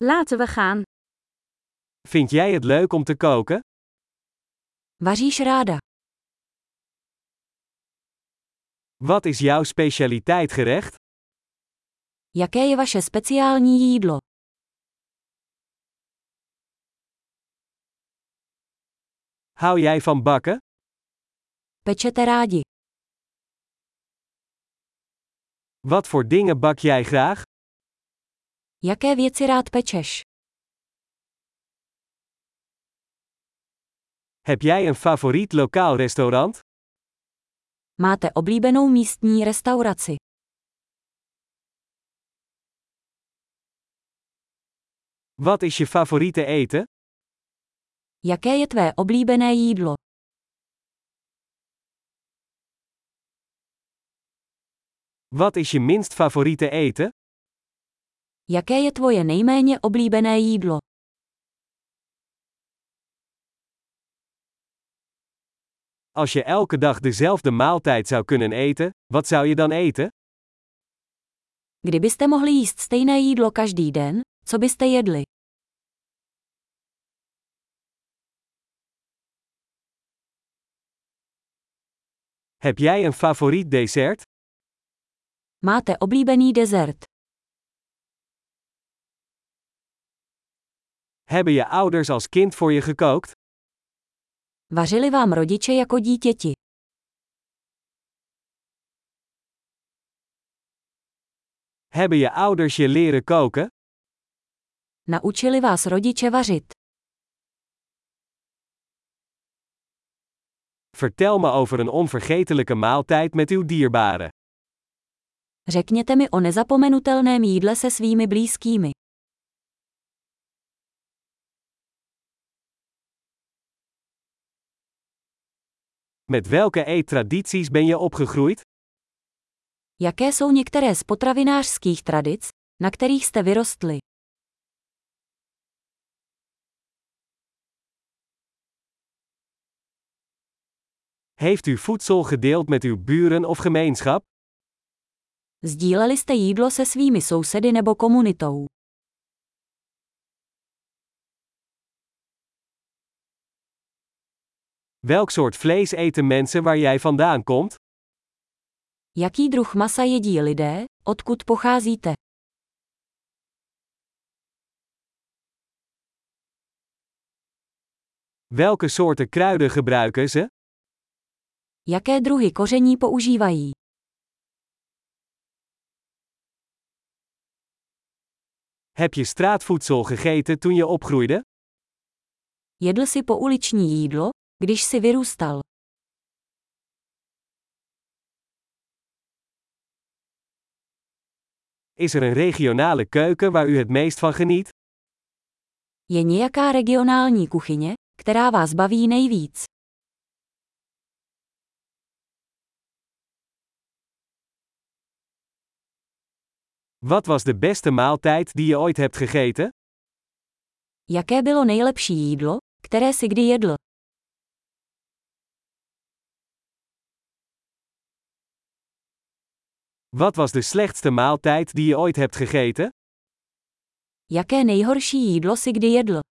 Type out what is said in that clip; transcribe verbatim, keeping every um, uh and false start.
Laten we gaan. Vind jij het leuk om te koken? Vaříš ráda? Wat is jouw specialiteitgerecht? Jaké je vaše speciální jídlo? Hou jij van bakken? Pečete rádi? Wat voor dingen bak jij graag? Jaké věci rád pečeš? Heb jij een favoriet lokaal restaurant? Máte oblíbenou místní restauraci? Wat is je favoriete eten? Jaké je tvé oblíbené jídlo? Wat is je minst favoriete eten? Jaké je tvoje nejméně oblíbené jídlo? Als je elke dag dezelfde maaltijd zou kunnen eten, wat zou je dan eten? Kdybyste mohli jíst stejné jídlo každý den, co byste jedli? Heb jij een favoriet dessert? Máte oblíbený dezert? Hebben je ouders als kind voor je gekookt? Vařili vám rodiče jako dítěti? Hebben je ouders je leren koken? Naučili vás rodiče vařit? Vertel me over een onvergetelijke maaltijd met uw dierbaren. Řekněte mi o nezapomenutelném jídle se svými blízkými. Met welke eettradities ben je opgegroeid? Jaké jsou některé z potravinářských tradic, na kterých jste vyrostli? Heeft u voedsel gedeeld met uw buren of gemeenschap? Sdíleli jste jídlo se svými sousedy nebo komunitou? Welk soort vlees eten mensen waar jij vandaan komt? Jaký druh masa jedí lidé, odkud pocházíte? Welke soorten kruiden gebruiken ze? Jaké druhy koření používají? Heb je straatvoedsel gegeten toen je opgroeide? Jedl si pouliční jídlo, když si vyrůstal? Is er een regionale keuken waar u het meest van geniet? Je nějaká regionální kuchyně, která vás baví nejvíc? Wat was de beste maaltijd die je ooit hebt gegeten? Jaké bylo nejlepší jídlo, které si kdy jedl? Wat was de slechtste maaltijd die je ooit hebt gegeten? Jaké nejhorší jídlo si kdy jedl?